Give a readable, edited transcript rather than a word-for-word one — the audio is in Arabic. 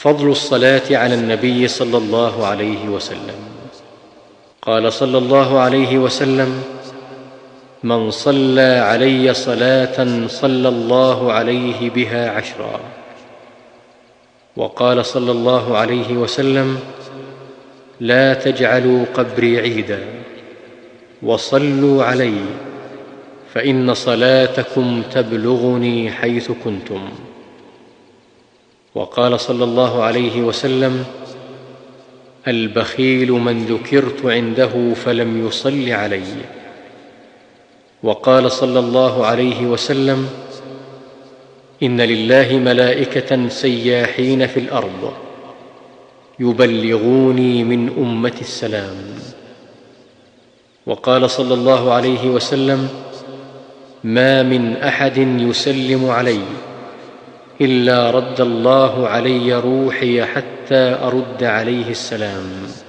فضل الصلاة على النبي صلى الله عليه وسلم. قال صلى الله عليه وسلم: من صلى علي صلاة صلى الله عليه بها 10. وقال صلى الله عليه وسلم: لا تجعلوا قبري عيدا، وصلوا علي فإن صلاتكم تبلغني حيث كنتم. وقال صلى الله عليه وسلم: البخيل من ذكرت عنده فلم يصل علي. وقال صلى الله عليه وسلم: إن لله ملائكة سياحين في الأرض يبلغوني من أمتي السلام. وقال صلى الله عليه وسلم: ما من أحد يسلم علي إلا رد الله علي روحي حتى أرد عليه السلام.